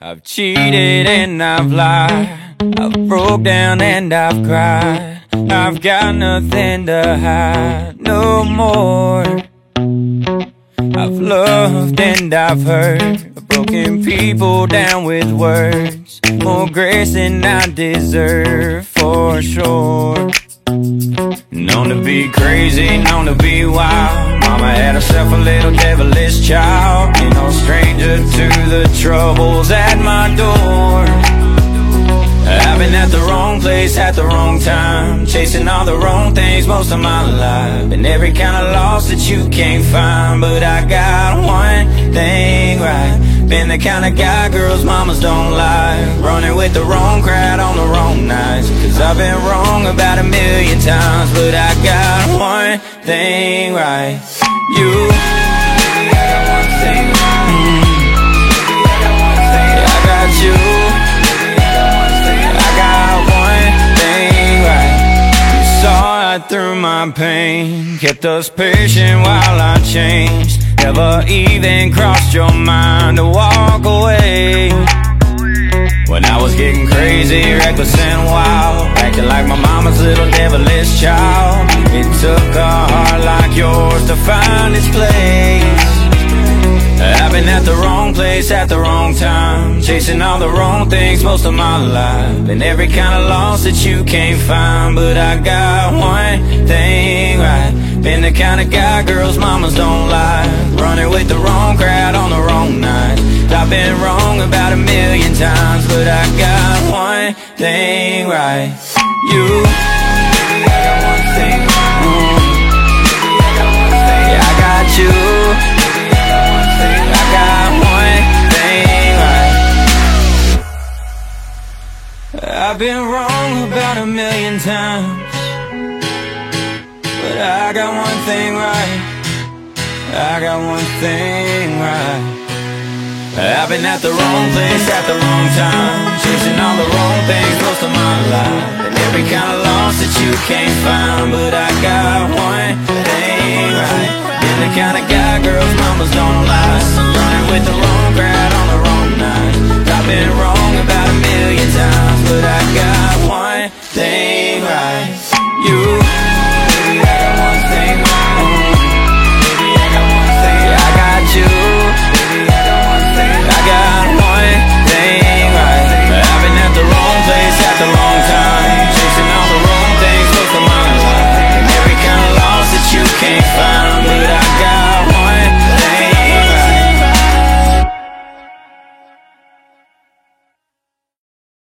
I've cheated and I've lied, I've broke down and I've cried. I've got nothing to hide no more. I've loved and I've hurt, I've broken people down with words, more grace than I deserve for sure. Known to be crazy, known to be wild. Mama had herself a little devilish child. Ain't no stranger to the troubles at my door. I've been at the wrong place at the wrong time, chasing all the wrong things most of my life. Been every kind of loss that you can't find, but I got one thing right. Been the kind of guy girls' mamas don't like, running with the wrong crowd on the wrong nights. Cause I've been wrong about 1,000,000 times, but I got one thing right. You, I got one thing right. I got you, I got one thing right. You saw right through my pain, kept us patient while I changed. Never even crossed your mind to walk away. When I was getting crazy, reckless and wild, acting like my mama's little devilish child. It took a heart like yours to find its place. I've been at the wrong place at the wrong time, chasing all the wrong things most of my life. Been every kind of loss that you can't find, but I got one thing right. Been the kind of guy girls' mamas don't like, running with the wrong crowd on the wrong night. I've been wrong about 1,000,000 times, but I got one thing right. You, I got one thing right. Yeah, I got you, I got one thing right. I've been wrong about 1,000,000 times, but I got one thing right. I got one thing right. I've been at the wrong place at the wrong time, chasing all the wrong things most of my life. And every kind of loss that you can't find, but I got one thing right. Been the kind of guy girls' mamas don't like, running with the wrong crowd on